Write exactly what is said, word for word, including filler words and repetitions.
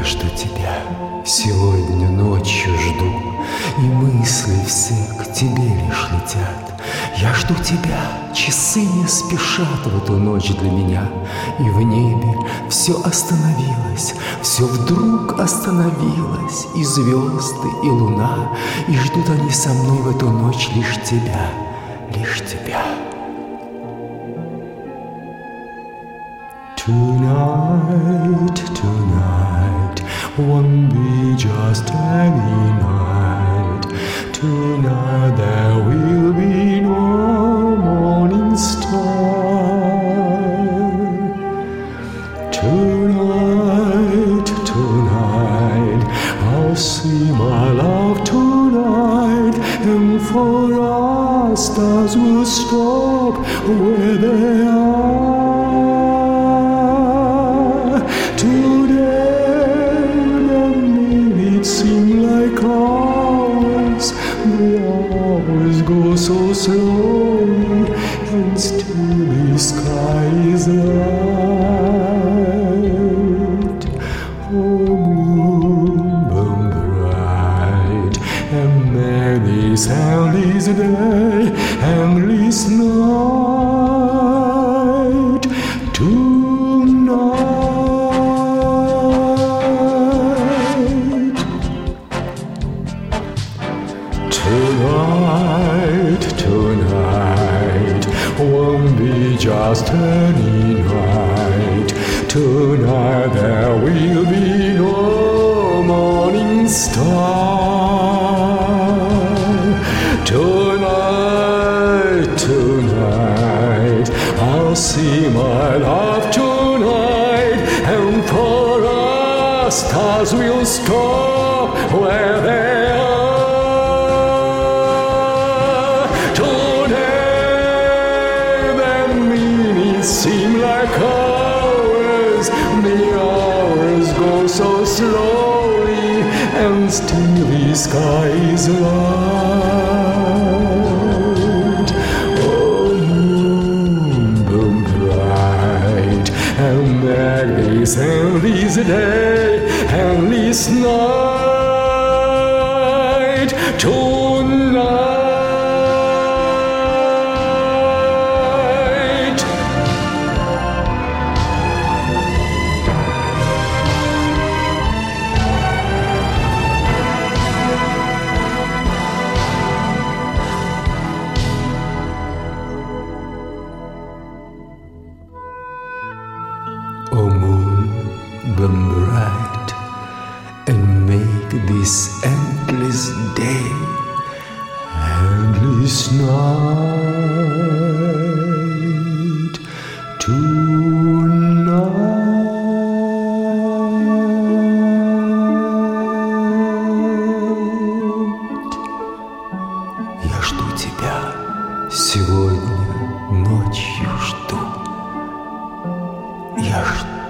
Я жду тебя, сегодня ночью жду, и мысли все к тебе лишь летят. Я жду тебя, часы не спешат в эту ночь для меня, и в небе все остановилось, все вдруг остановилось, и звезды, и луна, и ждут они со мной в эту ночь лишь тебя, лишь тебя. Tonight, tonight won't be just any night. Tonight there will be no morning star. Tonight, tonight I'll see my love tonight, and for us stars will stop where they are. Go so slowly, and still the sky is light. Oh, moon, burn bright, and many endless day, endless night. Tonight, tonight, tonight won't be just any night. Tonight there will be no morning star. Tonight, tonight I'll see my love tonight, and for us stars will stop where they are. Seem like hours, the hours go so slowly, and still the sky is light. Oh, moon, burn bright, and make this endless day, endless night. Tonight, oh moon, burn bright, and make this endless day, endless night. Tonight. Я жду тебя, сегодня ночью жду. Я жду.